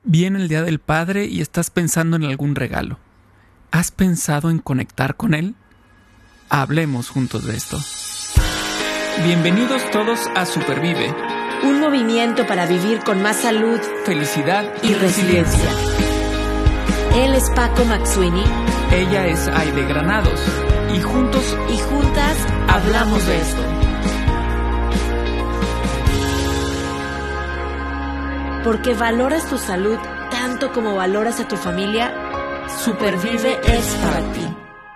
Viene el Día del Padre y estás pensando en algún regalo. ¿Has pensado en conectar con él? Hablemos juntos de esto. Bienvenidos todos a Supervive. Un movimiento para vivir con más salud, Felicidad y resiliencia. Él es Paco McSweeney. Ella es Aide Granados. Y juntos y juntas hablamos de esto. Porque valoras tu salud tanto como valoras a tu familia, Supervive es para ti.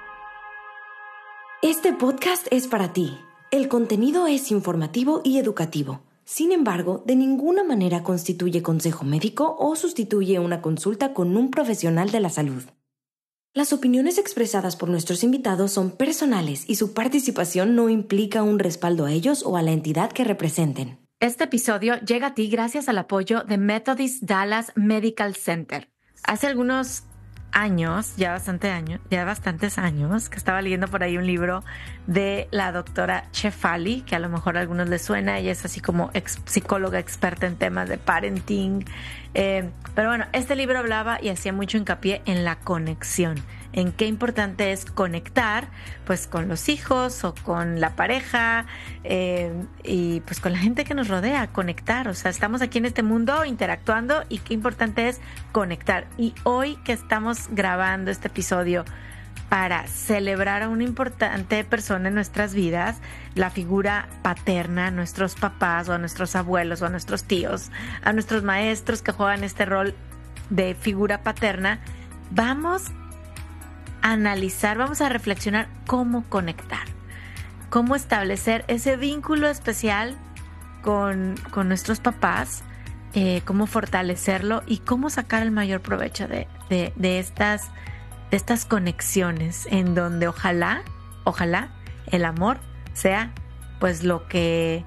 Este podcast es para ti. El contenido es informativo y educativo. Sin embargo, de ninguna manera constituye consejo médico o sustituye una consulta con un profesional de la salud. Las opiniones expresadas por nuestros invitados son personales y su participación no implica un respaldo a ellos o a la entidad que representen. Este episodio llega a ti gracias al apoyo de Methodist Dallas Medical Center. Hace algunos años, ya bastantes años, que estaba leyendo por ahí un libro de la doctora Shefali, que a lo mejor a algunos les suena. Ella es así como psicóloga experta en temas de parenting. Pero bueno, este libro hablaba y hacía mucho hincapié en la conexión, en qué importante es conectar pues con los hijos o con la pareja y pues con la gente que nos rodea, conectar. O sea, estamos aquí en este mundo interactuando y qué importante es conectar. Y hoy que estamos grabando este episodio para celebrar a una importante persona en nuestras vidas, la figura paterna, a nuestros papás o a nuestros abuelos o a nuestros tíos, a nuestros maestros que juegan este rol de figura paterna, vamos a analizar, vamos a reflexionar cómo conectar, cómo establecer ese vínculo especial con nuestros papás, cómo fortalecerlo y cómo sacar el mayor provecho de estas conexiones en donde ojalá el amor sea pues lo que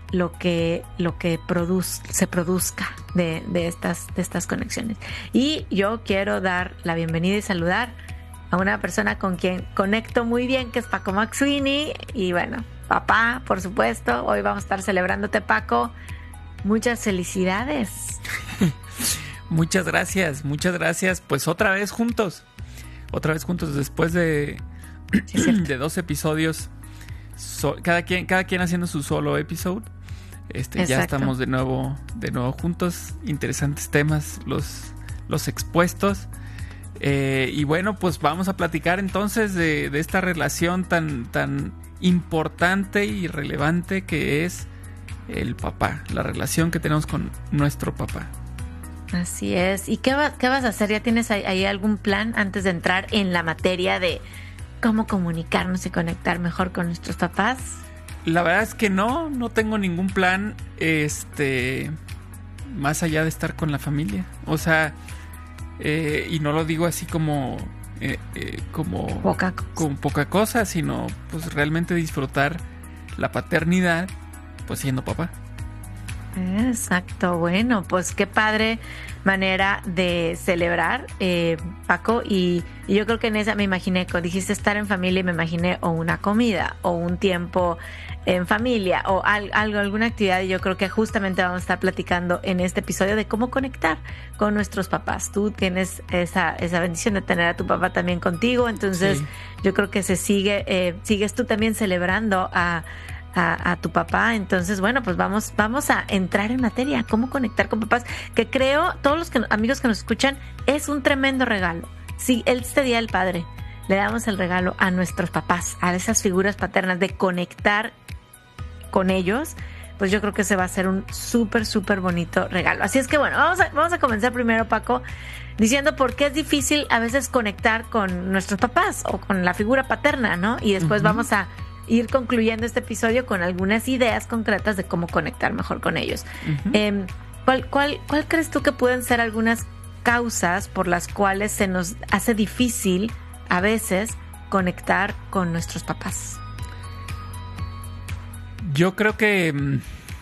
se produzca de estas conexiones. Y yo quiero dar la bienvenida y saludar a una persona con quien conecto muy bien, que es Paco McSweeney. Y bueno, papá, por supuesto, hoy vamos a estar celebrándote, Paco. Muchas felicidades. Muchas gracias. Pues otra vez juntos después de 2 episodios, cada quien haciendo su solo episodio. Ya estamos de nuevo juntos. Interesantes temas los expuestos. Y bueno, pues vamos a platicar entonces de esta relación tan importante y relevante que es el papá, la relación que tenemos con nuestro papá. Así es. ¿Y qué vas a hacer? ¿Ya tienes ahí algún plan antes de entrar en la materia de cómo comunicarnos y conectar mejor con nuestros papás? La verdad es que no tengo ningún plan más allá de estar con la familia. O sea, y no lo digo así como poca cosa, sino pues realmente disfrutar la paternidad pues siendo papá. Exacto, bueno, pues qué padre manera de celebrar, Paco, y yo creo que en esa me imaginé, cuando dijiste estar en familia, me imaginé o una comida o un tiempo en familia o alguna actividad, y yo creo que justamente vamos a estar platicando en este episodio de cómo conectar con nuestros papás. Tú tienes esa bendición de tener a tu papá también contigo, entonces sí. Yo creo que sigues tú también celebrando a tu papá. Entonces, bueno, pues vamos a entrar en materia, cómo conectar con papás, que creo, todos los amigos que nos escuchan, es un tremendo regalo. Sí, este Día del Padre le damos el regalo a nuestros papás, a esas figuras paternas, de conectar con ellos, pues yo creo que ese va a ser un súper, súper bonito regalo. Así es que bueno, vamos a comenzar primero, Paco, diciendo por qué es difícil a veces conectar con nuestros papás o con la figura paterna, ¿no? Y después vamos a ir concluyendo este episodio con algunas ideas concretas de cómo conectar mejor con ellos. ¿Cuál crees tú que pueden ser algunas causas por las cuales se nos hace difícil a veces conectar con nuestros papás? Yo creo que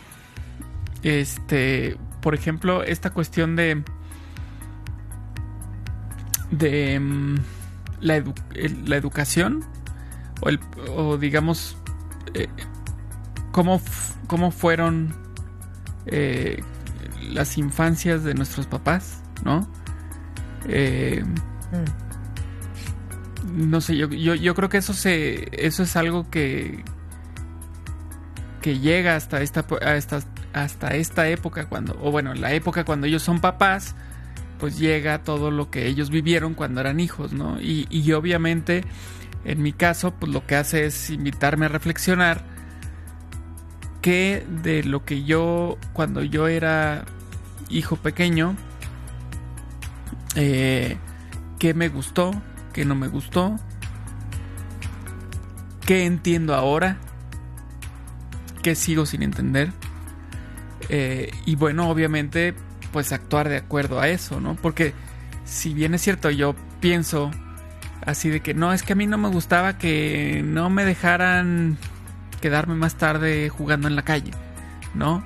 por ejemplo, esta cuestión de la educación o digamos cómo fueron las infancias de nuestros papás ¿no? No sé, yo creo que eso es algo que llega hasta esta época la época cuando ellos son papás, pues llega todo lo que ellos vivieron cuando eran hijos, ¿no? Y obviamente, en mi caso, pues lo que hace es invitarme a reflexionar que de lo que cuando yo era hijo pequeño, qué me gustó, qué no me gustó, qué entiendo ahora, qué sigo sin entender, y bueno, obviamente pues actuar de acuerdo a eso, ¿no? Porque si bien es cierto, yo pienso así de que no, es que a mí no me gustaba que no me dejaran quedarme más tarde jugando en la calle, ¿no?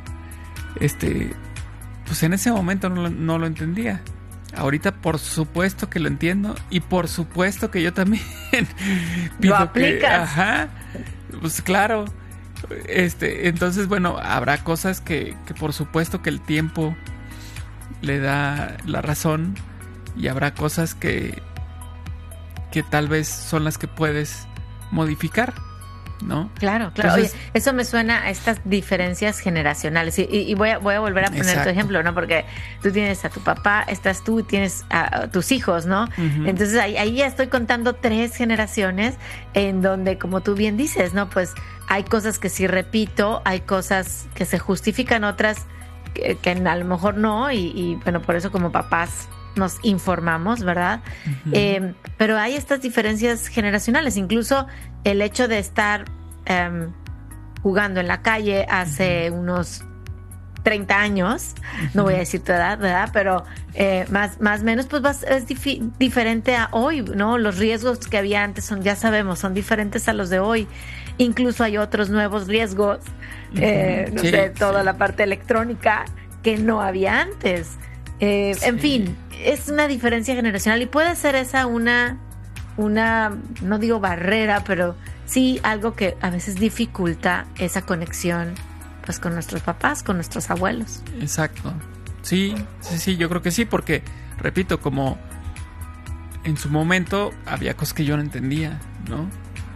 Pues en ese momento no lo entendía. Ahorita por supuesto que lo entiendo, y por supuesto que yo también lo aplicas. Ajá, pues claro. Entonces, bueno, habrá cosas que por supuesto que el tiempo le da la razón, y habrá cosas que tal vez son las que puedes modificar, ¿no? Claro. Entonces, oye, eso me suena a estas diferencias generacionales, y voy a volver a poner exacto. tu ejemplo, ¿no? Porque tú tienes a tu papá, estás tú y tienes a tus hijos, ¿no? Uh-huh. Entonces ahí ya estoy contando 3 generaciones en donde, como tú bien dices, ¿no? Pues hay cosas que sí repito, hay cosas que se justifican, otras que a lo mejor no, y bueno, por eso como papás nos informamos, ¿verdad? Uh-huh. Pero hay estas diferencias generacionales, incluso el hecho de estar jugando en la calle hace uh-huh. unos 30 años, uh-huh. no voy a decir tu edad, ¿verdad? Pero más o menos, pues es diferente a hoy, ¿no? Los riesgos que había antes ya sabemos, son diferentes a los de hoy. Incluso hay otros nuevos riesgos, no sí, sé, toda la parte electrónica que no había antes. En fin, es una diferencia generacional, y puede ser esa una, no digo barrera, pero sí algo que a veces dificulta esa conexión, pues, con nuestros papás, con nuestros abuelos. Exacto. Sí, yo creo que sí, porque, repito, como en su momento había cosas que yo no entendía, ¿no?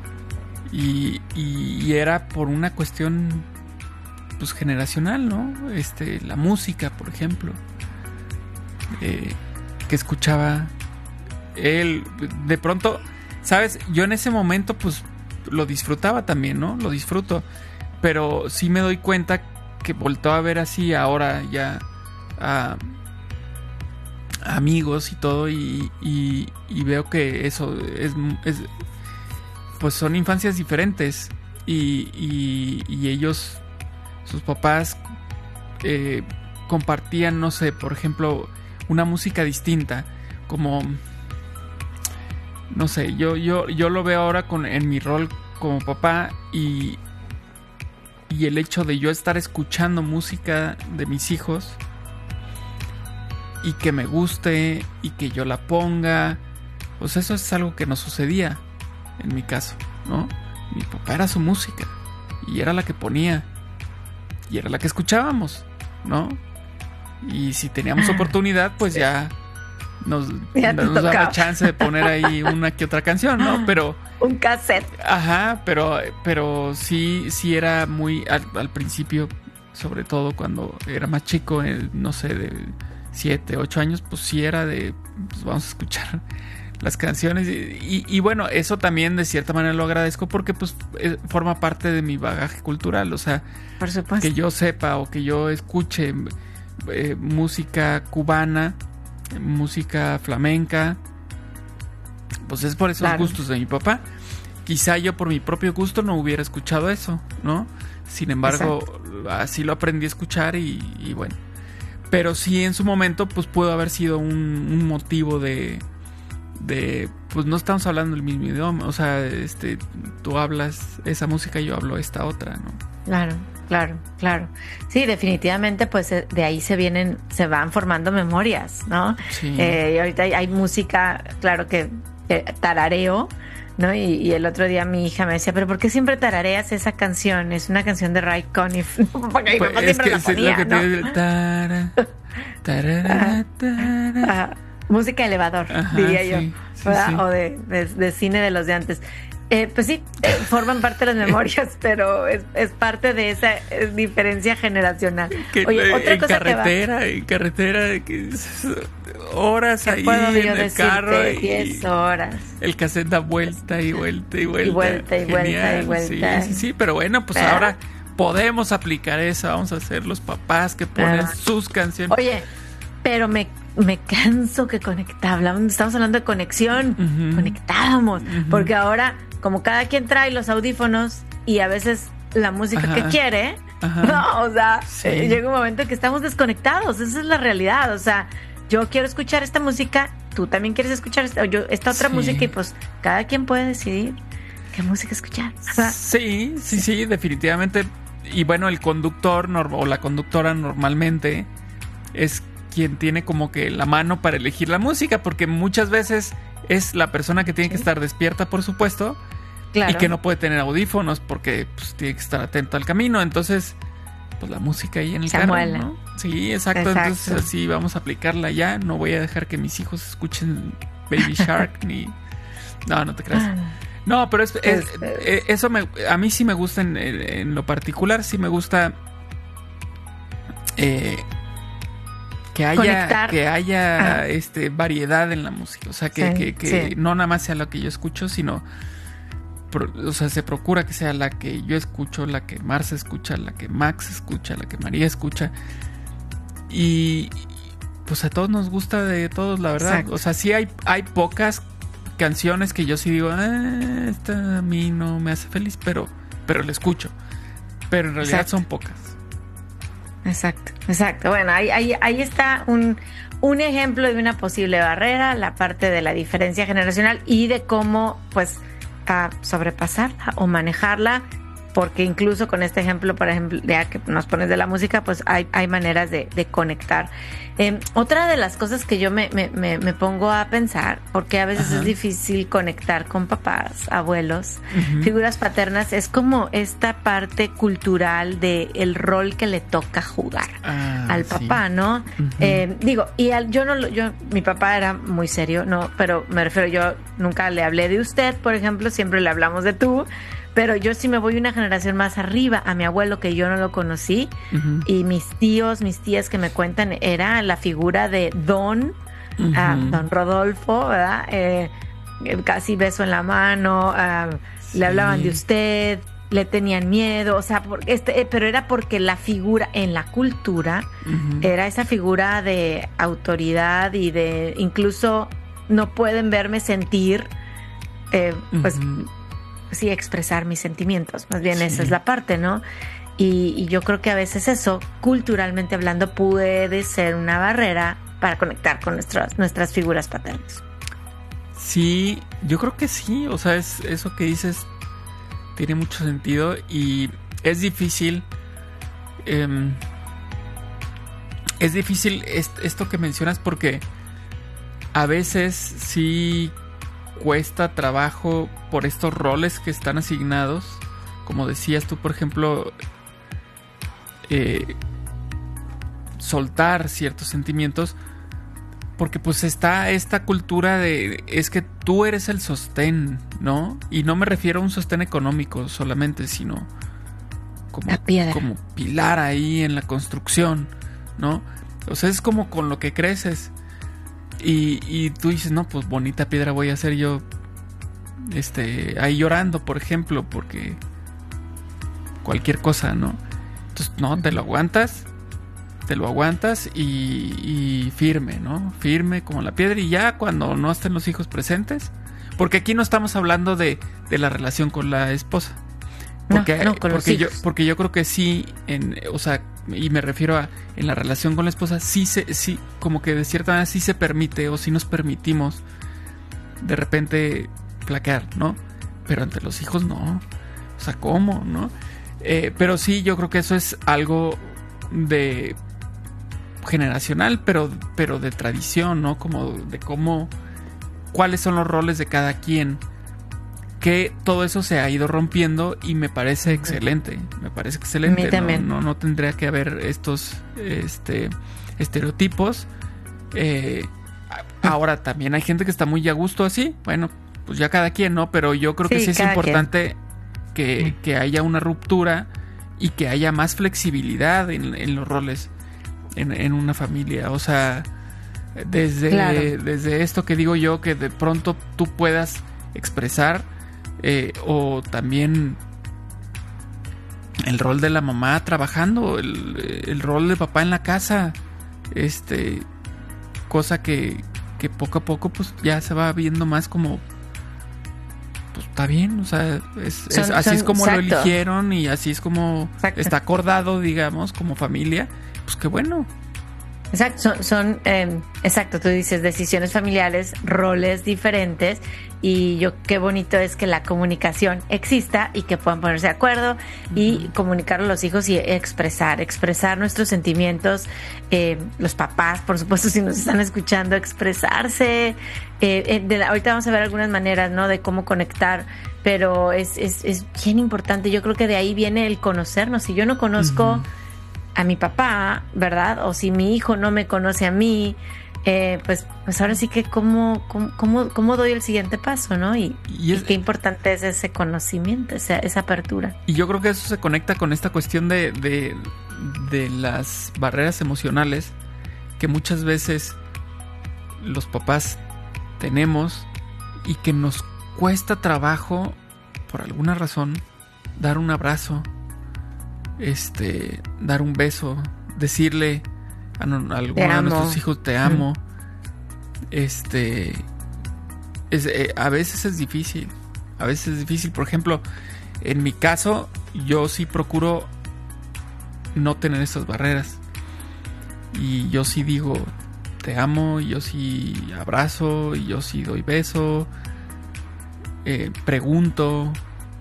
Y era por una cuestión, pues, generacional, ¿no? La música, por ejemplo, que escuchaba él, de pronto, ¿sabes? Yo en ese momento, pues, lo disfrutaba también, ¿no? Lo disfruto, pero sí me doy cuenta que volteo a ver así ahora ya a amigos y todo, y veo que eso es pues son infancias diferentes, y ellos, sus papás, compartían, no sé, por ejemplo, una música distinta, como, no sé, yo lo veo ahora en mi rol como papá, y el hecho de yo estar escuchando música de mis hijos y que me guste y que yo la ponga, pues eso es algo que no sucedía en mi caso, ¿no? Mi papá era su música y era la que ponía y era la que escuchábamos, ¿no? Y si teníamos oportunidad, pues ya nos daba chance de poner ahí una que otra canción, ¿no? Pero un cassette. Ajá, pero sí era muy al principio, sobre todo cuando era más chico, no sé, de 7, 8 años, pues sí era de, pues vamos a escuchar las canciones, y bueno, eso también de cierta manera lo agradezco, porque pues forma parte de mi bagaje cultural, o sea, por supuesto, que yo sepa o que yo escuche música cubana, música flamenca, pues es por esos claro. gustos de mi papá. Quizá yo por mi propio gusto no hubiera escuchado eso, ¿no? Sin embargo, exacto, así lo aprendí a escuchar, y bueno. Pero sí, en su momento, pues pudo haber sido un motivo de pues no estamos hablando el mismo idioma, o sea, tú hablas esa música y yo hablo esta otra, ¿no? Claro. Sí, definitivamente, pues de ahí se van formando memorias, ¿no? Sí. Y ahorita hay música, claro, que tarareo, ¿no? Y el otro día mi hija me decía, ¿pero por qué siempre tarareas esa canción? Es una canción de Ray Conniff. Porque mi papá siempre la ponía, ¿no? Música elevador, diría yo, ¿verdad? Sí. O de cine de los de antes. Pues sí, forman parte de las memorias, pero es parte de esa diferencia generacional. Oye, otra cosa en carretera, horas ahí en el carro. 10 horas. El cassette da vuelta y vuelta y vuelta. Y vuelta y vuelta y vuelta. Sí, pero bueno, pues ahora podemos aplicar eso. Vamos a ser los papás que ponen sus canciones. Oye, pero me canso que conectábamos. Estamos hablando de conexión. Conectábamos. Porque ahora, como cada quien trae los audífonos y a veces la música que quiere, no, o sea, llega un momento en que estamos desconectados. Esa es la realidad. O sea, yo quiero escuchar esta música, tú también quieres escuchar esta otra música, y pues cada quien puede decidir qué música escuchar. O sea, sí, definitivamente. Y bueno, el conductor o la conductora normalmente es quien tiene como que la mano para elegir la música, porque muchas veces es la persona que tiene que estar despierta, por supuesto, y que no puede tener audífonos porque pues, tiene que estar atento al camino. Entonces, pues la música ahí en el carro, ¿no? Sí, exacto. Entonces así vamos a aplicarla ya. No voy a dejar que mis hijos escuchen Baby Shark ni... No te creas. No, pero eso a mí sí me gusta en lo particular. Sí me gusta que haya variedad en la música. O sea, que no nada más sea lo que yo escucho, sino... O sea, se procura que sea la que yo escucho, la que Marce escucha, la que Max escucha, la que María escucha. Y pues a todos nos gusta de todos, la verdad. Exacto. O sea, sí hay pocas canciones que yo sí digo, esta a mí no me hace feliz, pero la escucho. Pero en realidad son pocas. Exacto. Bueno, ahí está un ejemplo de una posible barrera, la parte de la diferencia generacional y de cómo, pues, a sobrepasarla o manejarla, porque incluso con este ejemplo, por ejemplo, ya que nos pones de la música, pues hay maneras de conectar. Otra de las cosas que yo me pongo a pensar, porque a veces es difícil conectar con papás, abuelos, figuras paternas, es como esta parte cultural de el rol que le toca jugar al papá, ¿no? Mi papá era muy serio, no, pero me refiero, yo nunca le hablé de usted, por ejemplo, siempre le hablamos de tú. Pero yo sí me voy una generación más arriba, a mi abuelo, que yo no lo conocí, y mis tías que me cuentan, era la figura de don Rodolfo, ¿verdad? Casi beso en la mano, le hablaban de usted, le tenían miedo, o sea, pero era porque la figura en la cultura era esa figura de autoridad y de incluso no pueden verme sentir, pues... sí, expresar mis sentimientos, más bien esa es la parte, ¿no? Y yo creo que a veces eso, culturalmente hablando, puede ser una barrera para conectar con nuestras figuras paternas. Sí, yo creo que sí, o sea, eso que dices tiene mucho sentido y es difícil, esto que mencionas, porque a veces sí cuesta trabajo por estos roles que están asignados, como decías tú, por ejemplo, soltar ciertos sentimientos, porque pues está esta cultura de es que tú eres el sostén, ¿no? Y no me refiero a un sostén económico solamente, sino como pilar ahí en la construcción, ¿no? O sea, es como con lo que creces. Y tú dices, no, pues bonita piedra voy a ser yo ahí llorando, por ejemplo, porque cualquier cosa, ¿no? Entonces, no, te lo aguantas y firme, ¿no? Firme como la piedra, y ya cuando no estén los hijos presentes, porque aquí no estamos hablando de la relación con la esposa. Porque yo creo que sí, o sea, y me refiero a en la relación con la esposa, sí como que de cierta manera sí se permite, o sí nos permitimos de repente flaquear, ¿no? Pero ante los hijos no. O sea, ¿cómo, no? Pero sí, yo creo que eso es algo de generacional, pero de tradición, ¿no? Como de cuáles son los roles de cada quien. Que todo eso se ha ido rompiendo y me parece excelente. Me parece excelente. A mí también. No tendría que haber estereotipos. Ahora también hay gente que está muy a gusto así. Bueno, pues ya cada quien, ¿no? Pero yo creo que sí es importante que haya una ruptura y que haya más flexibilidad en los roles en una familia. O sea, desde esto que digo yo, que de pronto tú puedas expresar, o también el rol de la mamá trabajando, el rol de papá en la casa, cosa que poco a poco pues ya se va viendo más como, pues está bien, o sea, así es como lo eligieron y así es como está acordado, digamos, como familia, pues qué bueno. Exacto, exacto, tú dices decisiones familiares, roles diferentes, y qué bonito es que la comunicación exista y que puedan ponerse de acuerdo y comunicar a los hijos y expresar nuestros sentimientos, los papás, por supuesto, si nos están escuchando, expresarse. Ahorita vamos a ver algunas maneras, ¿no?, de cómo conectar, pero es bien importante. Yo creo que de ahí viene el conocernos. Si yo no conozco a mi papá, ¿verdad? O si mi hijo no me conoce a mí, pues ahora sí que cómo doy el siguiente paso, ¿no? Y qué importante es ese conocimiento, esa apertura. Y yo creo que eso se conecta con esta cuestión de las barreras emocionales que muchas veces los papás tenemos y que nos cuesta trabajo, por alguna razón, dar un abrazo, dar un beso, decirle a alguno de nuestros hijos te amo. A veces es difícil. Por ejemplo, en mi caso, yo sí procuro no tener esas barreras. Y yo sí digo te amo, y yo sí abrazo, y yo sí doy beso, pregunto.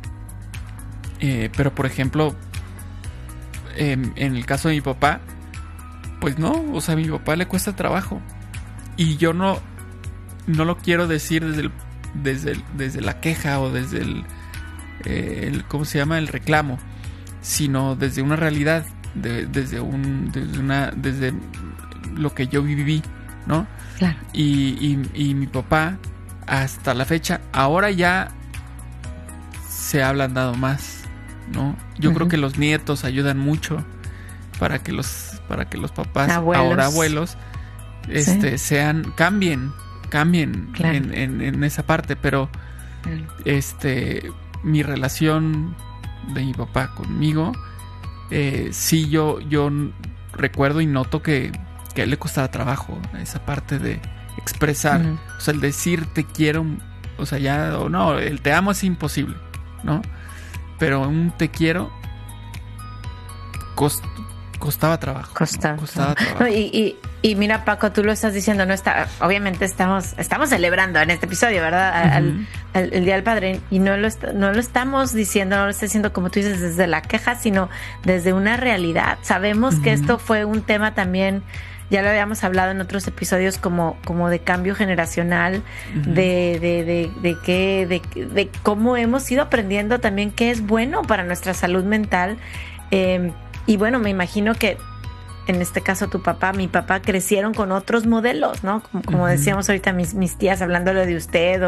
Pero por ejemplo, en el caso de mi papá, pues no, o sea, a mi papá le cuesta trabajo. Y yo no lo quiero decir desde la queja o desde el ¿cómo se llama?, el reclamo, sino desde una realidad, desde lo que yo viví, ¿no? Claro. Y mi papá, hasta la fecha, ahora ya se ha ablandado más, ¿no? Yo creo que los nietos ayudan mucho para que los papás, ahora abuelos, cambien claro, en esa parte, pero mi relación de mi papá conmigo, sí, yo recuerdo y noto que a él le costaba trabajo esa parte de expresar, o sea, el decir te quiero, o sea, ya, o no, el te amo es imposible, ¿no? Pero un te quiero costaba trabajo. Costaba trabajo. No, y mira, Paco, tú lo estás diciendo, no está, obviamente estamos celebrando en este episodio, ¿verdad? El Día del Padre, y no lo estamos diciendo, no lo está diciendo como tú dices desde la queja, sino desde una realidad. Sabemos que esto fue un tema también, ya lo habíamos hablado en otros episodios, como de cambio generacional, de cómo hemos ido aprendiendo también qué es bueno para nuestra salud mental. Y bueno, me imagino que en este caso tu papá, mi papá, crecieron con otros modelos, ¿no? Como decíamos ahorita mis tías hablándolo de usted,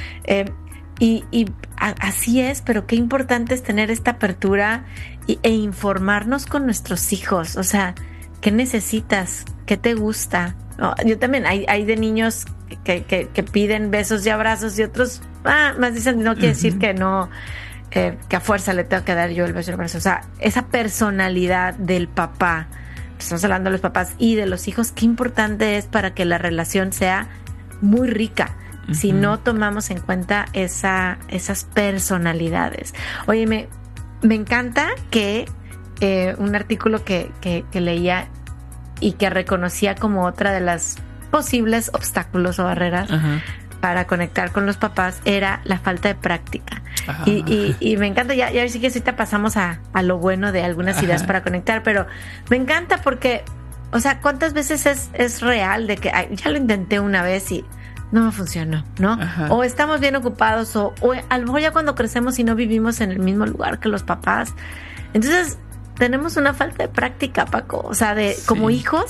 así es, pero qué importante es tener esta apertura e informarnos con nuestros hijos. O sea, ¿qué necesitas? ¿Qué te gusta? No, yo también, hay de niños que piden besos y abrazos, y otros más dicen, no quiere decir que no, que a fuerza le tengo que dar yo el beso y el abrazo. O sea, esa personalidad del papá, estamos hablando de los papás y de los hijos, qué importante es para que la relación sea muy rica, si no tomamos en cuenta esas personalidades. Oye, me encanta que un artículo que leía y que reconocía como otra de las posibles obstáculos o barreras para conectar con los papás era la falta de práctica. Y me encanta, ya sí que ahorita pasamos a lo bueno de algunas ideas para conectar, pero me encanta porque, o sea, ¿cuántas veces es real de que ya lo intenté una vez y no me funcionó, ¿no? O estamos bien ocupados, o a lo mejor ya cuando crecemos y no vivimos en el mismo lugar que los papás, entonces tenemos una falta de práctica, Paco, o sea, como hijos,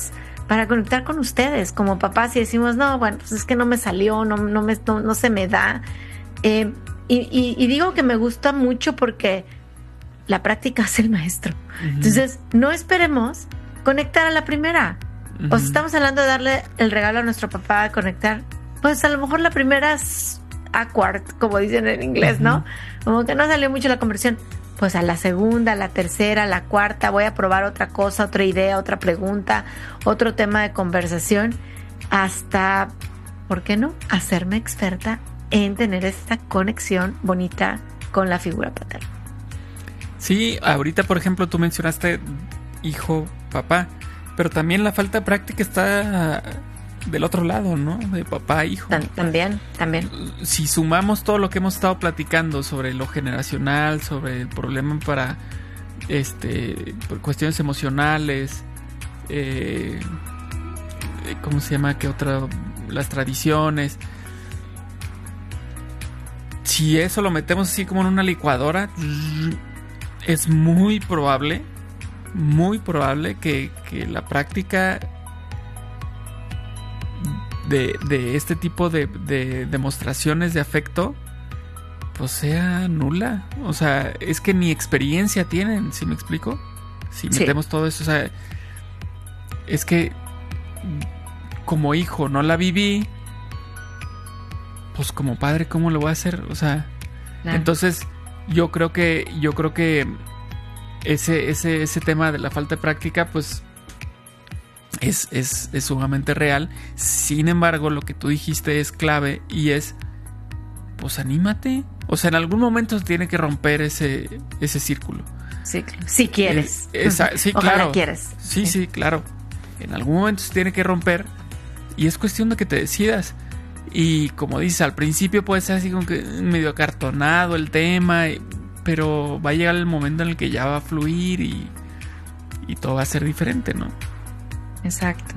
para conectar con ustedes como papás y decimos, no, bueno, pues es que no me salió, no se me da. Y digo que me gusta mucho porque la práctica es el maestro. Uh-huh. Entonces, no esperemos conectar a la primera. O si estamos hablando de darle el regalo a nuestro papá, a conectar, pues a lo mejor la primera es awkward, como dicen en inglés, ¿no? Como que no salió mucho la conversión. Pues a la segunda, a la tercera, a la cuarta, voy a probar otra cosa, otra idea, otra pregunta, otro tema de conversación, hasta, ¿por qué no?, hacerme experta en tener esta conexión bonita con la figura paterna. Sí, ahorita, por ejemplo, tú mencionaste hijo, papá, pero también la falta de práctica está del otro lado, ¿no? De papá a hijo. También. Si sumamos todo lo que hemos estado platicando sobre lo generacional, sobre el problema para por cuestiones emocionales, ¿cómo se llama? ¿Qué otra? Las tradiciones. Si eso lo metemos así como en una licuadora, es muy probable que la práctica de este tipo de demostraciones de afecto pues sea nula. O sea, es que ni experiencia tienen, ¿sí me explico? Si metemos todo eso, o sea, es que como hijo no la viví, pues como padre, ¿cómo lo voy a hacer? O sea, claro. Entonces yo creo que ese tema de la falta de práctica, pues es sumamente real. Sin embargo, lo que tú dijiste es clave y es, pues anímate. O sea, en algún momento se tiene que romper ese círculo. Sí, si quieres. Sí, ojalá claro. Quieres. Sí, claro. En algún momento se tiene que romper y es cuestión de que te decidas. Y como dices, al principio puede ser así como que medio acartonado el tema, pero va a llegar el momento en el que ya va a fluir y todo va a ser diferente, ¿no? Exacto.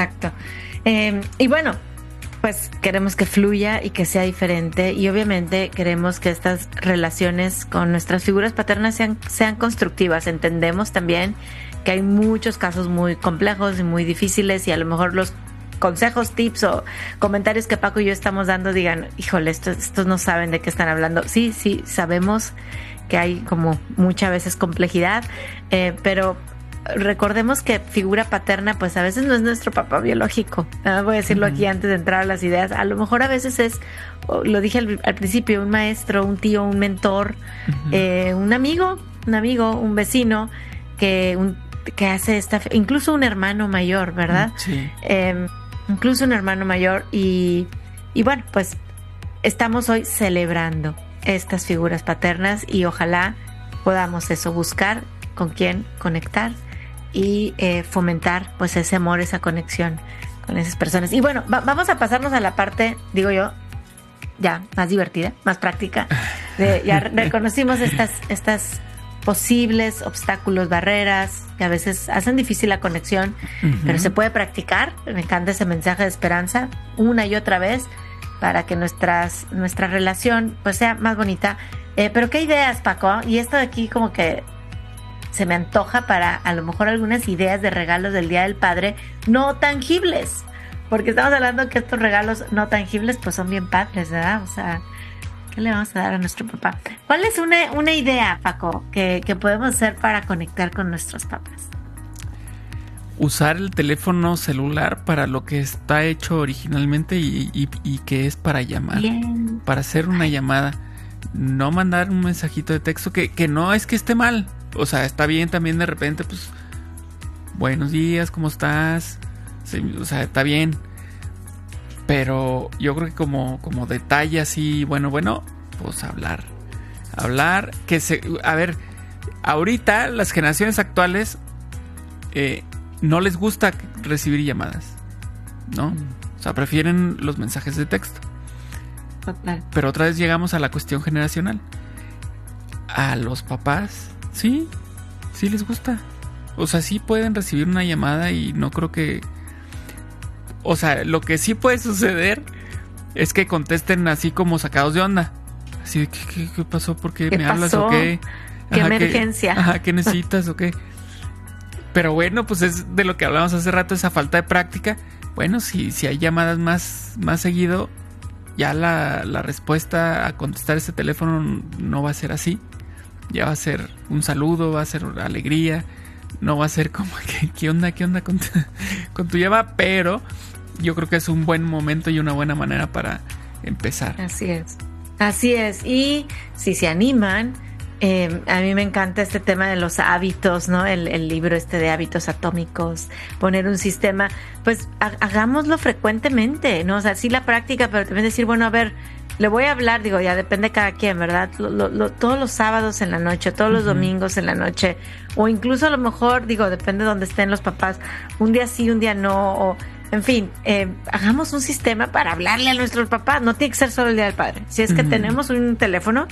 Y bueno, pues queremos que fluya y que sea diferente, y obviamente queremos que estas relaciones con nuestras figuras paternas sean constructivas. Entendemos también que hay muchos casos muy complejos y muy difíciles, y a lo mejor los consejos, tips o comentarios que Paco y yo estamos dando digan, híjole, estos no saben de qué están hablando. Sí, sabemos que hay como muchas veces complejidad, pero recordemos que figura paterna pues a veces no es nuestro papá biológico. Voy a decirlo aquí antes de entrar a las ideas. A lo mejor a veces es, lo dije al principio, un maestro, un tío, un mentor, un amigo, un vecino que hace incluso un hermano mayor, ¿verdad? Sí. Incluso un hermano mayor, y bueno, pues estamos hoy celebrando estas figuras paternas y ojalá podamos buscar con quién conectar y fomentar pues ese amor, esa conexión con esas personas. Y bueno, vamos a pasarnos a la parte, digo yo, ya más divertida, más práctica. Ya reconocimos estas posibles obstáculos, barreras que a veces hacen difícil la conexión, pero se puede practicar. Me encanta ese mensaje de esperanza una y otra vez para que nuestra relación pues sea más bonita. Pero ¿qué ideas, Paco? Y esto de aquí como que se me antoja para a lo mejor algunas ideas de regalos del Día del Padre no tangibles, porque estamos hablando que estos regalos no tangibles pues son bien padres, ¿verdad? O sea, ¿qué le vamos a dar a nuestro papá? ¿Cuál es una idea, Paco, que podemos hacer para conectar con nuestros papás? Usar el teléfono celular para lo que está hecho originalmente y que es para llamar. Bien. Para hacer una llamada. No mandar un mensajito de texto que no es que esté mal. O sea, está bien también de repente, pues, buenos días, ¿cómo estás? Sí, o sea, está bien. Pero yo creo que como detalle así, bueno, pues hablar. A ver, ahorita las generaciones actuales no les gusta recibir llamadas, ¿no? O sea, prefieren los mensajes de texto. Total. Pero otra vez llegamos a la cuestión generacional. A los papás, sí les gusta. O sea, sí pueden recibir una llamada y no creo que... O sea, lo que sí puede suceder es que contesten así como sacados de onda. Así de, ¿qué pasó? ¿Por qué me hablas o qué? ¿Qué emergencia? ¿Qué necesitas o qué? Pero bueno, pues es de lo que hablamos hace rato, esa falta de práctica. Bueno, si hay llamadas más seguido, ya la respuesta a contestar ese teléfono no va a ser así. Ya va a ser un saludo, va a ser alegría. No va a ser como ¿qué onda con tu llamada? Pero yo creo que es un buen momento y una buena manera para empezar. Así es. Y si se animan, a mí me encanta este tema de los hábitos, ¿no? El libro de hábitos atómicos, poner un sistema, pues hagámoslo frecuentemente, ¿no? O sea, sí la práctica, pero también decir, bueno, a ver, le voy a hablar, digo, ya depende de cada quien, ¿verdad? Todos los sábados en la noche, todos los domingos en la noche, o incluso a lo mejor, digo, depende de dónde estén los papás, un día sí, un día no, o en fin, hagamos un sistema para hablarle a nuestros papás. No tiene que ser solo el Día del Padre. Si es que tenemos un teléfono,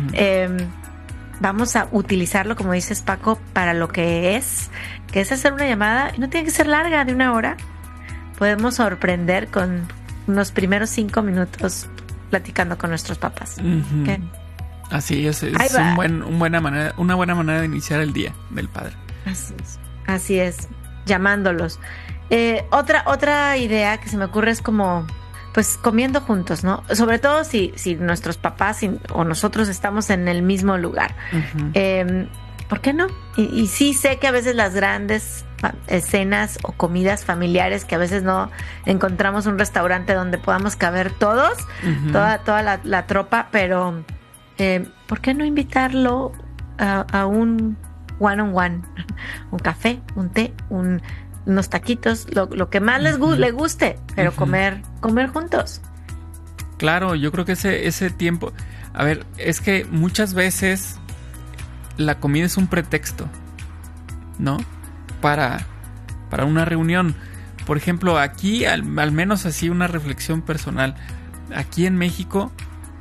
vamos a utilizarlo, como dices, Paco, para lo que es hacer una llamada. Y no tiene que ser larga, de 1 hora. Podemos sorprender con unos primeros 5 minutos platicando con nuestros papás. ¿Okay? Así es una buena manera de iniciar el Día del Padre. Así es, llamándolos. Otra idea que se me ocurre es como, pues, comiendo juntos, ¿no? Sobre todo si nuestros papás o nosotros estamos en el mismo lugar. ¿Por qué no? Y sí sé que a veces las grandes cenas o comidas familiares, que a veces no encontramos un restaurante donde podamos caber todos, toda la tropa, pero ¿por qué no invitarlo a un one-on-one? Un café, un té, unos taquitos, lo que más le guste, pero comer juntos. Claro, yo creo que ese tiempo, a ver, es que muchas veces la comida es un pretexto, ¿no? Para una reunión. Por ejemplo, aquí, al menos así una reflexión personal, aquí en México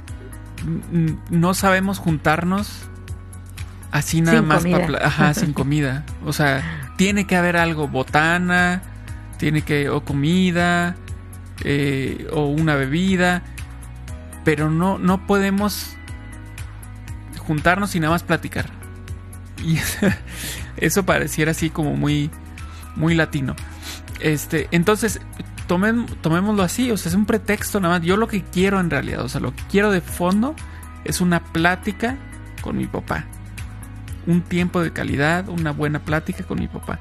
no sabemos juntarnos así nada más sin comida. O sea, tiene que haber algo, botana, o comida, o una bebida, pero no podemos juntarnos y nada más platicar. Y eso pareciera así como muy, muy latino. Entonces, tomémoslo así, o sea, es un pretexto nada más. Yo lo que quiero en realidad, o sea, lo que quiero de fondo es una plática con mi papá. Un tiempo de calidad, una buena plática con mi papá.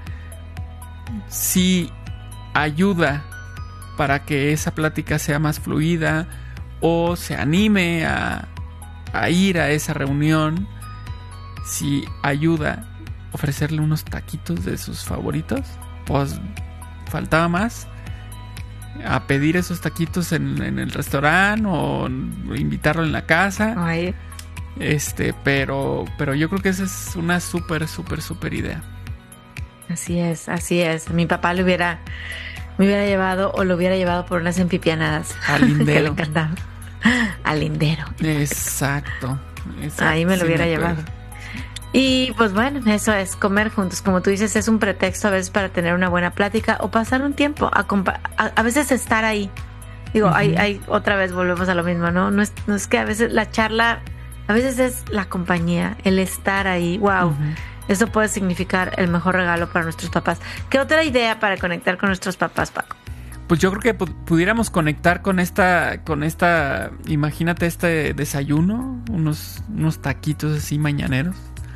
Si ayuda para que esa plática sea más fluida o se anime a ir a esa reunión, si ayuda ofrecerle unos taquitos de sus favoritos, pues faltaba más. A pedir esos taquitos en el restaurante o invitarlo en la casa. Ay. Pero yo creo que esa es una súper idea. Así es. Mi papá me hubiera llevado o lo hubiera llevado por unas empipianadas. Al lindero. Que le encantaba. Al lindero. Exacto. Ahí me lo hubiera llevado. Y pues bueno, eso es, comer juntos. Como tú dices, es un pretexto a veces para tener una buena plática o pasar un tiempo, a veces estar ahí. Digo, hay otra vez volvemos a lo mismo, ¿no? No es que a veces la charla, a veces es la compañía, el estar ahí. Wow, eso puede significar el mejor regalo para nuestros papás. ¿Qué otra idea para conectar con nuestros papás, Paco? Pues yo creo que pudiéramos conectar con esta, imagínate este desayuno, unos taquitos así mañaneros.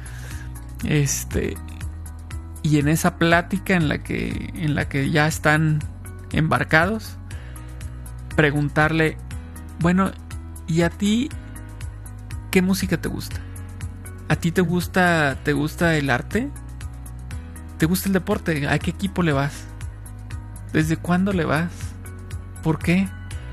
Y en esa plática en la que ya están embarcados, preguntarle, bueno, ¿y a ti qué música te gusta? ¿A ti te gusta el arte? ¿Te gusta el deporte? ¿A qué equipo le vas? ¿Desde cuándo le vas? ¿Por qué?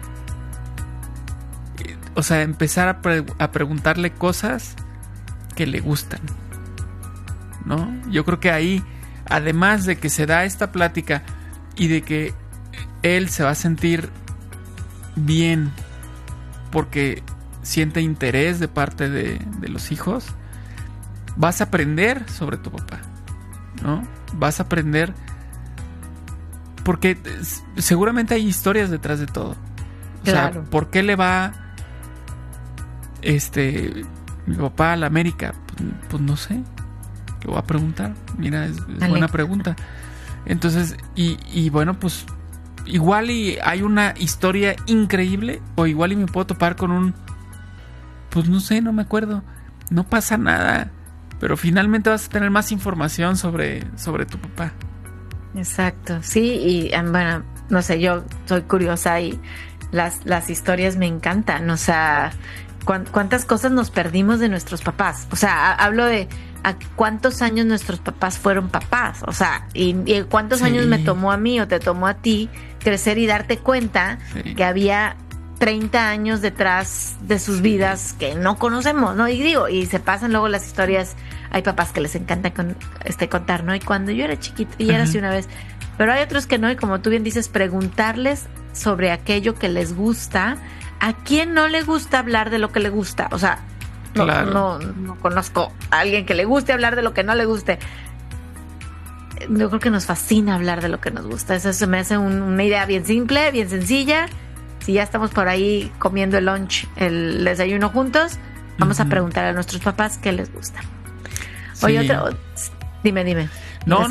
O sea, empezar a preguntarle cosas que le gustan, ¿no? Yo creo que ahí, además de que se da esta plática y de que él se va a sentir bien porque siente interés de parte de los hijos, vas a aprender sobre tu papá, ¿no? Vas a aprender porque seguramente hay historias detrás de todo. O claro. sea, ¿por qué le va mi papá a la América? Pues no sé. Le voy a preguntar. Mira, es buena pregunta. Entonces, y bueno, pues igual y hay una historia increíble, o igual y me puedo topar con un, pues no sé, no me acuerdo. No pasa nada, pero finalmente vas a tener más información sobre tu papá. Exacto, sí, y bueno, no sé, yo soy curiosa y las historias me encantan, o sea, cuántas cosas nos perdimos de nuestros papás, o sea, hablo de a cuántos años nuestros papás fueron papás, o sea, y cuántos años me tomó a mí o te tomó a ti crecer y darte cuenta que había 30 años detrás de sus vidas que no conocemos, ¿no? Y se pasan luego las historias. Hay papás que les encanta contar, ¿no? Y cuando yo era chiquita, y era así una vez, pero hay otros que no, y como tú bien dices, preguntarles sobre aquello que les gusta. ¿A quién no le gusta hablar de lo que le gusta? O sea, no conozco a alguien que le guste hablar de lo que no le guste. Yo creo que nos fascina hablar de lo que nos gusta. Eso se me hace una idea bien simple, bien sencilla. Si ya estamos por ahí comiendo el lunch, el desayuno juntos, vamos a preguntar a nuestros papás qué les gusta. Oye, dime. No,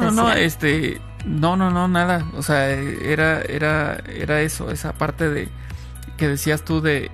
nada. O sea, era eso, esa parte de que decías tú del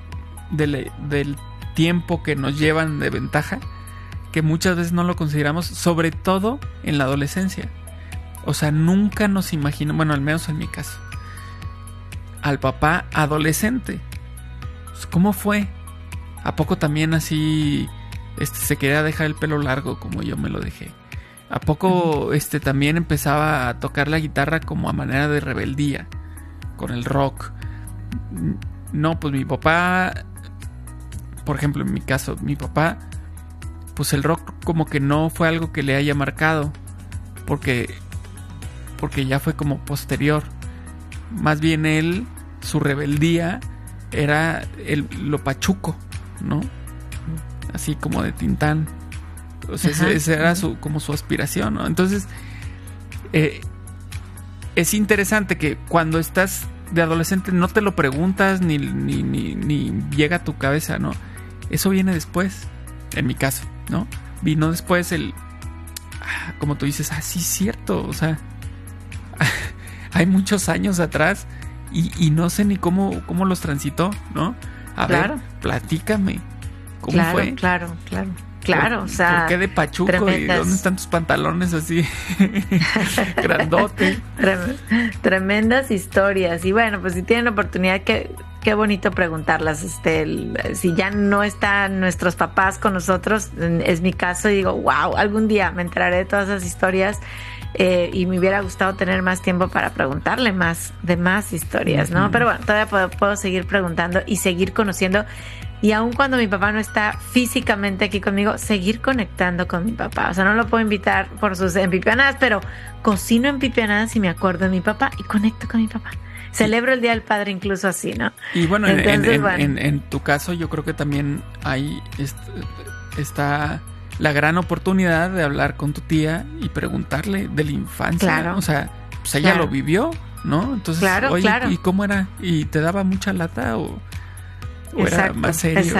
tiempo que nos llevan de ventaja, que muchas veces no lo consideramos, sobre todo en la adolescencia. O sea, nunca nos imaginamos, bueno, al menos en mi caso, al papá adolescente. ¿Cómo fue? ¿A poco también así se quería dejar el pelo largo como yo me lo dejé? ¿A poco también empezaba a tocar la guitarra como a manera de rebeldía con el rock? No, pues mi papá, por ejemplo, en mi caso, mi papá, pues el rock como que no fue algo que le haya marcado, porque ya fue como posterior. Más bien él, su rebeldía era lo pachuco, ¿no? Así como de Tintán. O sea, esa era como su aspiración, ¿no? Entonces, es interesante que cuando estás de adolescente no te lo preguntas ni llega a tu cabeza, ¿no? Eso viene después, en mi caso, ¿no? Vino después como tú dices, sí es cierto, o sea, hay muchos años atrás y no sé ni cómo los transitó, ¿no? A ver, platícame, ¿cómo fue? Claro, o sea... ¿Por qué de pachuco? ¿Y dónde están tus pantalones así? Grandote. Tremendas historias. Y bueno, pues si tienen oportunidad, qué bonito preguntarlas. Si ya no están nuestros papás con nosotros, es mi caso, y digo, wow, algún día me enteraré de todas esas historias. Y me hubiera gustado tener más tiempo para preguntarle más historias, ¿no? Pero bueno, todavía puedo seguir preguntando y seguir conociendo. Y aun cuando mi papá no está físicamente aquí conmigo, seguir conectando con mi papá. O sea, no lo puedo invitar por sus empipianadas, pero cocino empipianadas y me acuerdo de mi papá y conecto con mi papá. Celebro el Día del Padre incluso así, ¿no? Y bueno, en tu caso yo creo que también hay está la gran oportunidad de hablar con tu tía y preguntarle de la infancia. Claro. O sea, pues ella lo vivió, ¿no? Entonces, oye, ¿y cómo era? ¿Y te daba mucha lata o era más serio?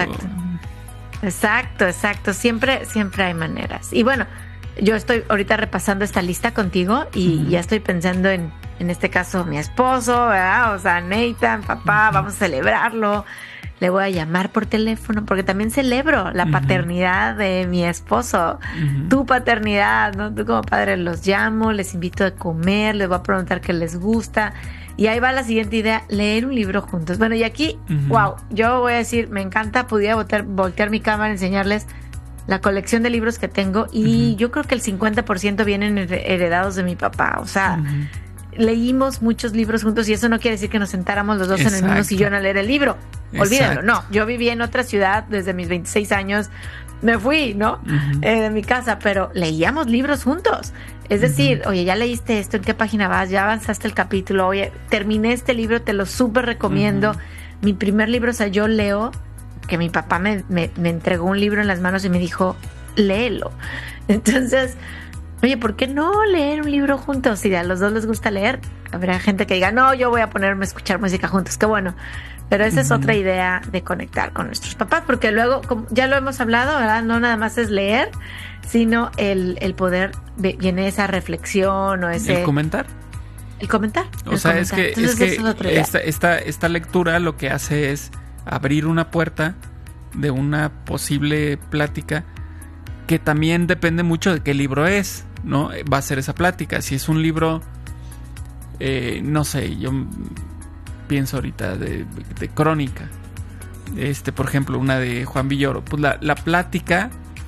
Exacto. Siempre hay maneras. Y bueno, yo estoy ahorita repasando esta lista contigo y ya estoy pensando en este caso, mi esposo, ¿verdad? O sea, Nathan, papá, vamos a celebrarlo. Le voy a llamar por teléfono porque también celebro la paternidad de mi esposo, tu paternidad, ¿no? Tú como padre los llamo, les invito a comer, les voy a preguntar qué les gusta. Y ahí va la siguiente idea, leer un libro juntos. Bueno, y aquí, wow, yo voy a decir, me encanta, pudiera voltear mi cámara, enseñarles la colección de libros que tengo y yo creo que el 50% vienen heredados de mi papá. O sea, leímos muchos libros juntos y eso no quiere decir que nos sentáramos los dos en el mismo sillón a leer el libro. Olvídalo, no. Yo viví en otra ciudad desde mis 26 años. Me fui, ¿no? De mi casa, pero leíamos libros juntos. Es decir, oye, ya leíste esto, ¿en qué página vas? Ya avanzaste el capítulo, oye, terminé este libro, te lo súper recomiendo. Mi primer libro, o sea, yo leo, que mi papá me entregó un libro en las manos y me dijo, léelo. Entonces, oye, ¿por qué no leer un libro juntos? Si a los dos les gusta leer, habrá gente que diga, no, yo voy a ponerme a escuchar música juntos. Qué bueno. Pero esa es otra idea de conectar con nuestros papás, porque luego, como ya lo hemos hablado, ¿verdad? No nada más es leer, sino el poder, viene esa reflexión o ese... El comentar. El comentar. O sea, es que esta lectura lo que hace es abrir una puerta de una posible plática que también depende mucho de qué libro es, ¿no? Va a ser esa plática. Si es un libro, no sé, yo pienso ahorita de crónica, por ejemplo, una de Juan Villoro, pues la plática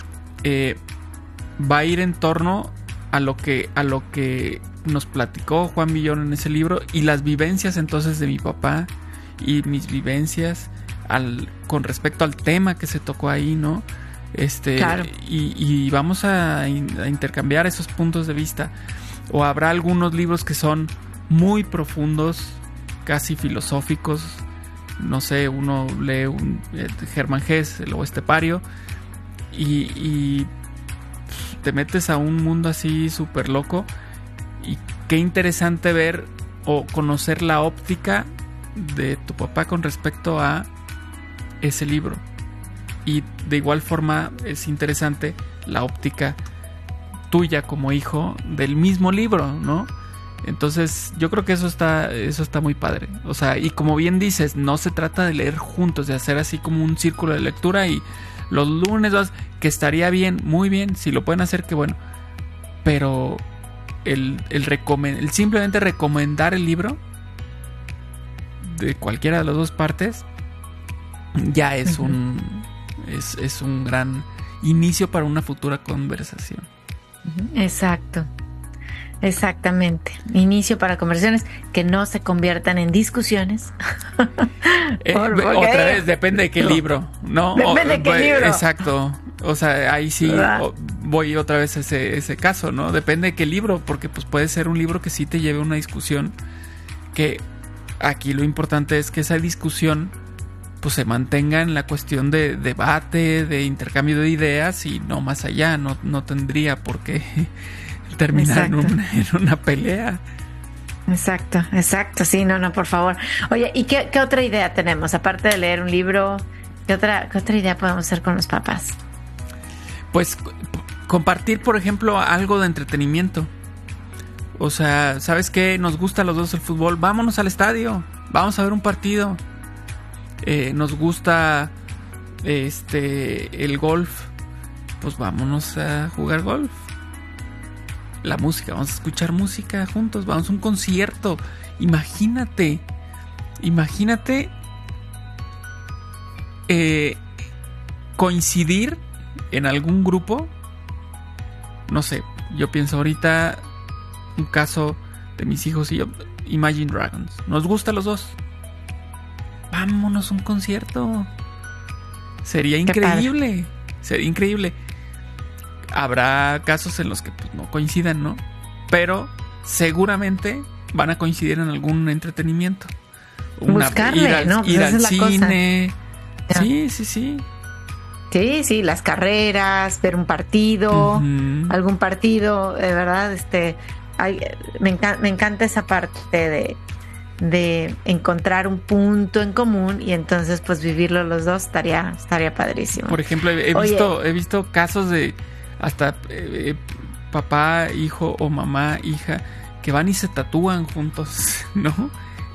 va a ir en torno a lo que nos platicó Juan Villoro en ese libro y las vivencias entonces de mi papá y mis vivencias con respecto al tema que se tocó ahí, ¿no? Claro. Y vamos a intercambiar esos puntos de vista. O habrá algunos libros que son muy profundos, casi filosóficos. No sé, uno lee un Germán Hesse, El Lobo Estepario, y te metes a un mundo así súper loco. Y qué interesante ver o conocer la óptica de tu papá con respecto a ese libro. Y de igual forma es interesante la óptica tuya como hijo del mismo libro, ¿no? Entonces yo creo que eso está muy padre. O sea, y como bien dices, no se trata de leer juntos, de hacer así como un círculo de lectura y los lunes que estaría bien, muy bien, si lo pueden hacer, qué bueno. Pero el simplemente recomendar el libro de cualquiera de las dos partes ya es es un gran inicio para una futura conversación. Exacto. Exactamente. Inicio para conversaciones que no se conviertan en discusiones. Otra vez, depende de qué libro, ¿no? Depende de qué libro. Exacto. O sea, ahí sí voy otra vez a ese caso, ¿no? Depende de qué libro, porque pues puede ser un libro que sí te lleve a una discusión, que aquí lo importante es que esa discusión pues se mantenga en la cuestión de debate, de intercambio de ideas y no más allá. No tendría por qué terminar en una pelea. Exacto, sí, no, por favor. Oye, ¿y qué otra idea tenemos? Aparte de leer un libro, ¿qué otra idea podemos hacer con los papás? Pues compartir, por ejemplo, algo de entretenimiento. O sea, ¿sabes qué? Nos gusta a los dos el fútbol, vámonos al estadio, vamos a ver un partido. Nos gusta el golf, pues vámonos a jugar golf. La música, vamos a escuchar música juntos, vamos a un concierto. Imagínate coincidir en algún grupo. No sé, yo pienso ahorita un caso de mis hijos y yo, Imagine Dragons. Nos gusta a los dos. Vámonos a un concierto. Sería increíble. Sería increíble. Habrá casos en los que pues, no coincidan, ¿no? Pero seguramente van a coincidir en algún entretenimiento. Buscarle, ¿no? Ir al cine. Sí. Sí, las carreras, ver un partido, algún partido, de verdad, me encanta esa parte de encontrar un punto en común y entonces pues vivirlo los dos estaría padrísimo. Por ejemplo, he visto casos de hasta papá, hijo o mamá, hija, que van y se tatúan juntos, ¿no?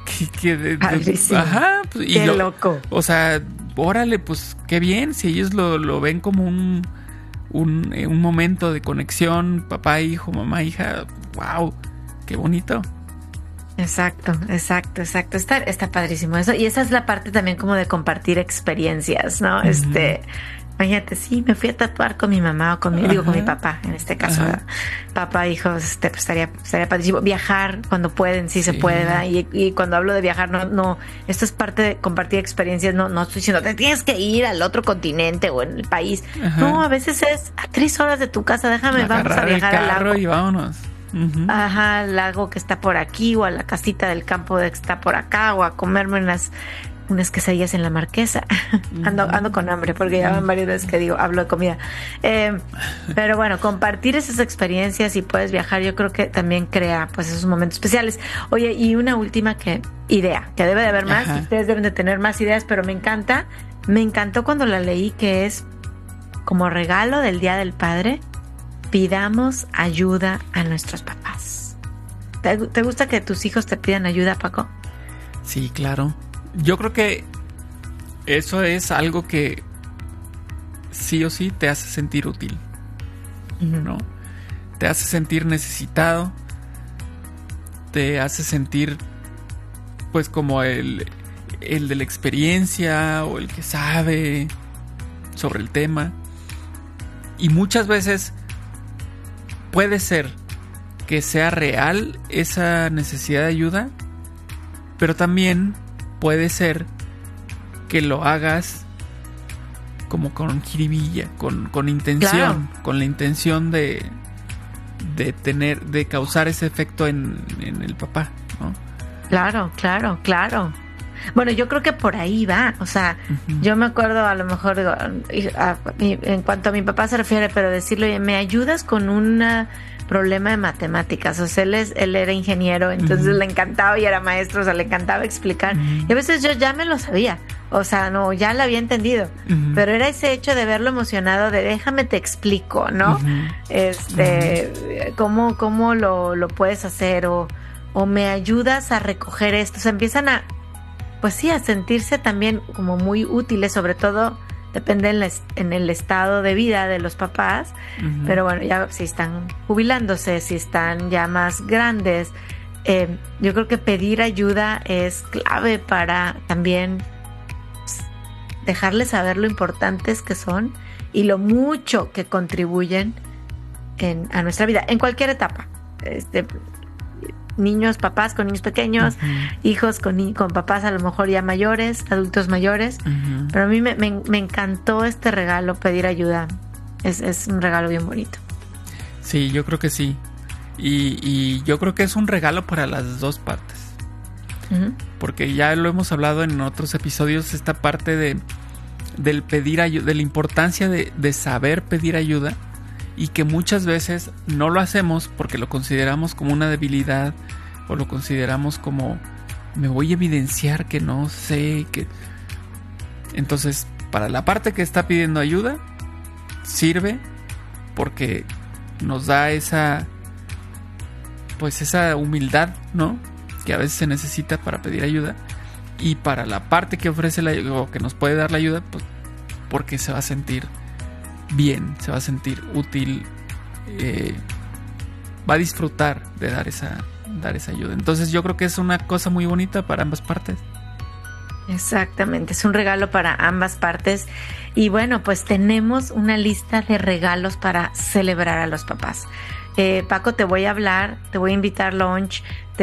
Ajá, pues, qué loco. O sea, órale, pues qué bien, si ellos lo ven como un momento de conexión, papá, hijo, mamá, hija, wow, qué bonito. Exacto. Está padrísimo eso. Y esa es la parte también como de compartir experiencias, ¿no? Imagínate, sí, me fui a tatuar con mi mamá o con mi papá, en este caso, papá, hijos, pues estaría padrísimo. Viajar cuando pueden, sí se puede, ¿verdad? Y cuando hablo de viajar, no, esto es parte de compartir experiencias, no estoy diciendo, te tienes que ir al otro continente o en el país. No, a veces es a 3 horas de tu casa, vamos a viajar al lago. Y vámonos. Ajá, al lago que está por aquí, o a la casita del campo que está por acá, o a comerme unas quesadillas en la Marquesa. Ando con hambre porque ya van varias veces que hablo de comida. Pero bueno, compartir esas experiencias y puedes viajar, yo creo que también crea pues esos momentos especiales. Oye, y una última idea, que debe de haber más, y ustedes deben de tener más ideas, pero me encantó cuando la leí, que es como regalo del Día del Padre, pidamos ayuda a nuestros papás. ¿Te gusta que tus hijos te pidan ayuda, Paco? Sí, claro. Yo creo que eso es algo que sí o sí te hace sentir útil, ¿no? Te hace sentir necesitado, te hace sentir pues como el de la experiencia o el que sabe sobre el tema. Y muchas veces puede ser que sea real esa necesidad de ayuda, pero también puede ser que lo hagas como con jiribilla, con intención, claro, con la intención de causar ese efecto en el papá, ¿no? Claro. Bueno, yo creo que por ahí va, o sea, yo me acuerdo a lo mejor, en cuanto a mi papá se refiere, pero decirle, oye, ¿me ayudas con un problema de matemáticas? O sea, él era ingeniero, entonces le encantaba y era maestro, o sea, le encantaba explicar. Y a veces yo ya me lo sabía, o sea, no, ya lo había entendido, pero era ese hecho de verlo emocionado de déjame te explico, ¿no? ¿Cómo lo puedes hacer? O me ayudas a recoger esto. O sea, empiezan a sentirse también como muy útiles, sobre todo depende en el estado de vida de los papás, pero bueno, ya si están jubilándose, si están ya más grandes, yo creo que pedir ayuda es clave para también dejarles saber lo importantes que son y lo mucho que contribuyen a nuestra vida, en cualquier etapa. Niños, papás con niños pequeños, hijos con papás a lo mejor ya mayores, adultos mayores, pero a mí me encantó este regalo, pedir ayuda. Es un regalo bien bonito. Sí, yo creo que sí. Y yo creo que es un regalo para las dos partes. Porque ya lo hemos hablado en otros episodios, esta parte del pedir ayuda, de la importancia de saber pedir ayuda, y que muchas veces no lo hacemos porque lo consideramos como una debilidad o lo consideramos como me voy a evidenciar que no sé, que entonces para la parte que está pidiendo ayuda sirve porque nos da esa humildad, ¿no? Que a veces se necesita para pedir ayuda, y para la parte que ofrece o que nos puede dar la ayuda, pues porque se va a sentir bien, se va a sentir útil, va a disfrutar de dar esa ayuda. Entonces yo creo que es una cosa muy bonita para ambas partes. Exactamente, es un regalo para ambas partes. Y bueno, pues tenemos una lista de regalos para celebrar a los papás. Paco, te voy a invitar lunch,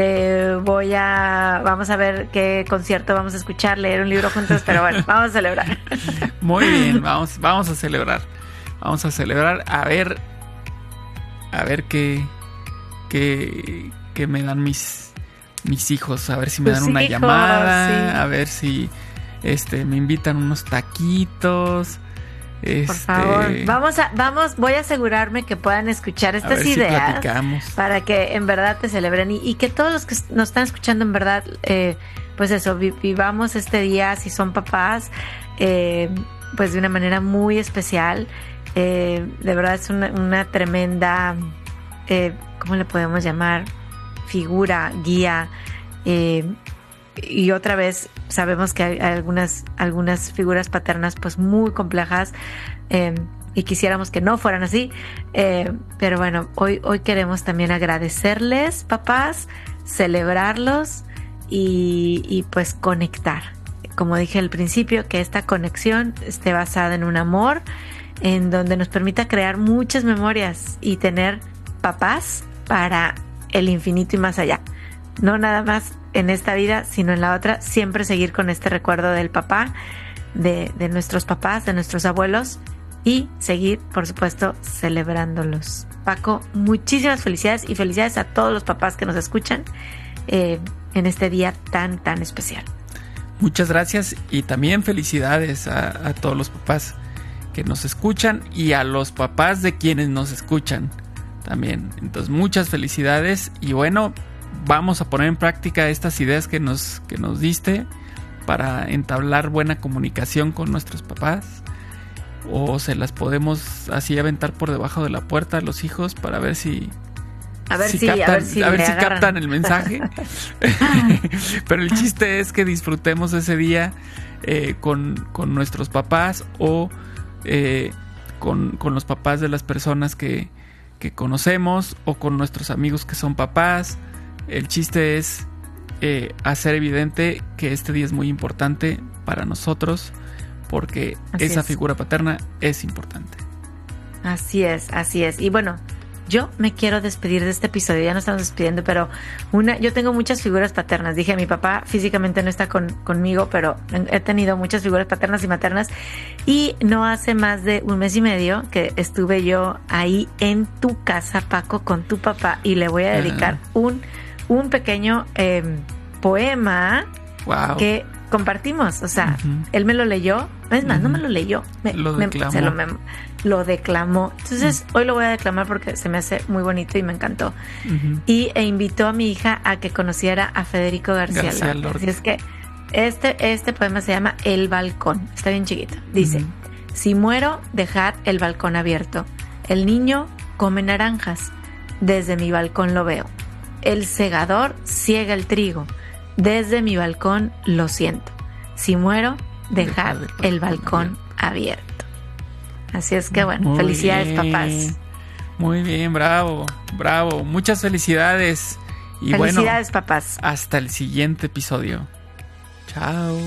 vamos a ver qué concierto vamos a escuchar, leer un libro juntos, pero bueno, vamos a celebrar. Muy bien, vamos a celebrar. Vamos a celebrar, a ver qué me dan mis hijos, a ver si me dan una llamada, sí. A ver si me invitan unos taquitos. Por favor, voy a asegurarme que puedan escuchar estas ideas para que en verdad te celebren y que todos los que nos están escuchando en verdad, pues eso, vivamos este día, si son papás, pues de una manera muy especial. De verdad es una tremenda, ¿cómo le podemos llamar? Figura, guía, y otra vez sabemos que hay algunas figuras paternas pues muy complejas, y quisiéramos que no fueran así, pero bueno, hoy queremos también agradecerles, papás, celebrarlos y pues conectar, como dije al principio, que esta conexión esté basada en un amor en donde nos permita crear muchas memorias y tener papás para el infinito y más allá. No nada más en esta vida, sino en la otra, siempre seguir con este recuerdo del papá, de nuestros papás, de nuestros abuelos, y seguir, por supuesto, celebrándolos. Paco, muchísimas felicidades y felicidades a todos los papás que nos escuchan en este día tan, tan especial. Muchas gracias y también felicidades a todos los papás que nos escuchan y a los papás de quienes nos escuchan también. Entonces, muchas felicidades y bueno, vamos a poner en práctica estas ideas que nos diste para entablar buena comunicación con nuestros papás. o se las podemos así aventar por debajo de la puerta a los hijos para ver si captan el mensaje. Pero el chiste es que disfrutemos ese día con nuestros papás o con los papás de las personas que conocemos o con nuestros amigos que son papás. El chiste es hacer evidente que este día es muy importante para nosotros porque esa figura paterna es importante. Así es. Y bueno, yo me quiero despedir de este episodio. Ya nos estamos despidiendo, pero yo tengo muchas figuras paternas. Dije, mi papá físicamente no está conmigo, pero he tenido muchas figuras paternas y maternas. Y no hace más de 1 mes y medio que estuve yo ahí en tu casa, Paco, con tu papá, y le voy a dedicar un pequeño poema que compartimos. O sea, él me lo leyó. Es más, no me lo leyó. Lo declamó. Entonces, hoy lo voy a declamar porque se me hace muy bonito y me encantó. E invitó a mi hija a que conociera a Federico García Lorca. Así es que este poema se llama El balcón. Está bien chiquito. Dice, si muero, dejad el balcón abierto. El niño come naranjas. Desde mi balcón lo veo. El segador ciega el trigo. Desde mi balcón lo siento. Si muero, dejad el balcón abierto. Así es que bueno, muy felicidades, bien, papás. Muy bien, bravo. Muchas felicidades. Y felicidades, papás. Hasta el siguiente episodio. Chao.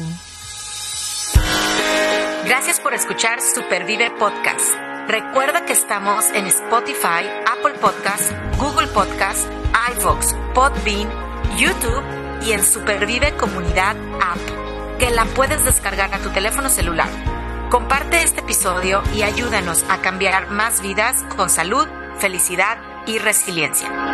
Gracias por escuchar Supervive Podcast. Recuerda que estamos en Spotify, Apple Podcasts, Google Podcasts, iVoox, Podbean, YouTube y en Supervive Comunidad App, que la puedes descargar a tu teléfono celular. Comparte este episodio y ayúdanos a cambiar más vidas con salud, felicidad y resiliencia.